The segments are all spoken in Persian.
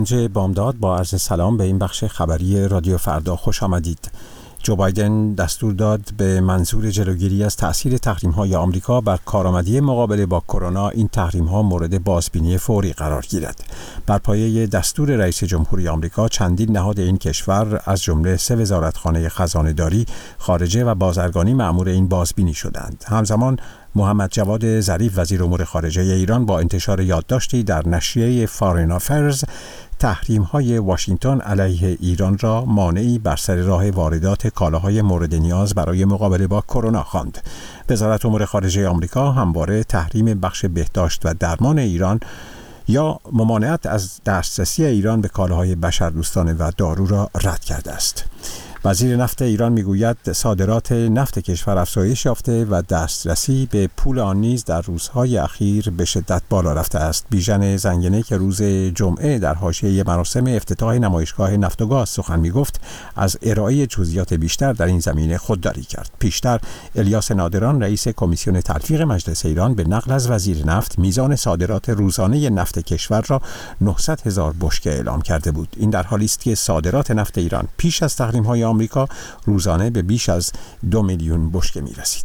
بامداد با عرض سلام به این بخش خبری رادیو فردا خوش آمدید. جو بایدن دستور داد به منظور جلوگیری از تأثیر تحریم‌های آمریکا بر کارآمدی مقابله با کرونا این تحریم‌ها مورد بازبینی فوری قرار گیرد. بر پایه دستور رئیس جمهوری آمریکا چندین نهاد این کشور از جمله 3 وزارتخانه خزانه‌داری، خارجه و بازرگانی مأمور این بازبینی شدند. همزمان محمد جواد ظریف وزیر امور خارجه ایران با انتشار یادداشتی در نشریه فارین افیرز تحریم‌های واشنگتن علیه ایران را مانعی بر سر راه واردات کالاهای مورد نیاز برای مقابله با کرونا خواند. وزارت امور خارجه آمریکا همواره تحریم بخش بهداشت و درمان ایران یا ممانعت از دسترسی ایران به کالاهای بشردوستانه و دارو را رد کرده است. وزیر نفت ایران میگوید صادرات نفت کشور افزایش یافته و دسترسی به پول آن نیز در روزهای اخیر به شدت بالا رفته است. بیژن زنگنه که روز جمعه در حاشیه مراسم افتتاح نمایشگاه نفت و گاز سخن میگفت، از ارائه جزئیات بیشتر در این زمینه خودداری کرد. پیشتر الیاس نادران رئیس کمیسیون تلفیق مجلس ایران به نقل از وزیر نفت میزان صادرات روزانه نفت کشور را 900,000 بشکه اعلام کرده بود. این در حالی است که صادرات نفت ایران پیش از تحریم‌های آمریکا روزانه به بیش از 2 میلیون بشکه می رسید.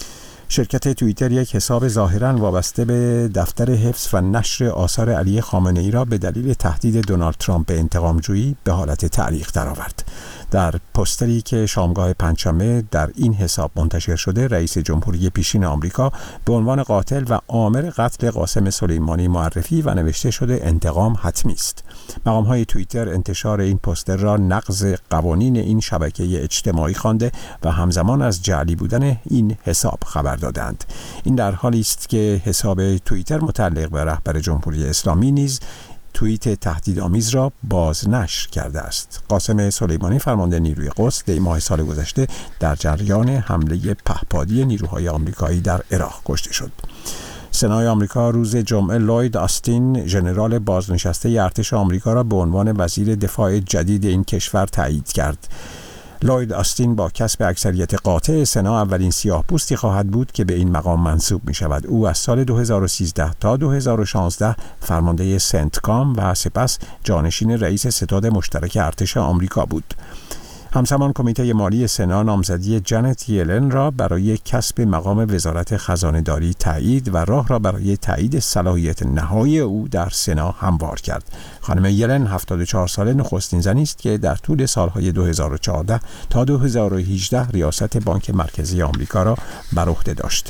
شرکت توییتر یک حساب ظاهراً وابسته به دفتر حفظ و نشر آثار علی خامنه‌ای را به دلیل تهدید دونالد ترامپ به انتقام‌جویی به حالت تعلیق درآورد. در پوستری که شامگاه پنجشنبه در این حساب منتشر شده، رئیس جمهوری پیشین آمریکا به عنوان قاتل و آمر قتل قاسم سلیمانی معرفی و نوشته شده انتقام حتمی است. مقام‌های توییتر انتشار این پوستر را نقض قوانین این شبکه اجتماعی خوانده و همزمان از جعلی بودن این حساب خبر دادند. این در حالی است که حساب توییتر متعلق به رهبر جمهوری اسلامی نیز توییت تهدیدآمیز را بازنشر کرده است. قاسم سلیمانی فرمانده نیروی قدس دی ماه سال گذشته در جریان حمله پهپادی نیروهای آمریکایی در عراق کشته شد. سنای آمریکا روز جمعه لوید آستین ژنرال بازنشسته ارتش آمریکا را به عنوان وزیر دفاع جدید این کشور تایید کرد. لوید آستین با کسب اکثریت قاطع سنا اولین سیاه‌پوستی خواهد بود که به این مقام منصوب می شود. او از سال 2013 تا 2016 فرمانده سنتکام و سپس جانشین رئیس ستاد مشترک ارتش آمریکا بود. همزمان کمیته مالی سنا نامزدی جنت یلن را برای کسب مقام وزارت خزانه‌داری تایید و راه را برای تایید صلاحیت نهایی او در سنا هموار کرد. خانم یلن 74 ساله نخستین زنی است که در طول سالهای 2014 تا 2018 ریاست بانک مرکزی آمریکا را بر عهده داشت.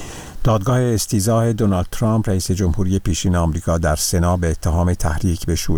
دادگاه استیضاح دونالد ترامپ رئیس جمهوری پیشین آمریکا در سنا به اتهام تحریک به شورش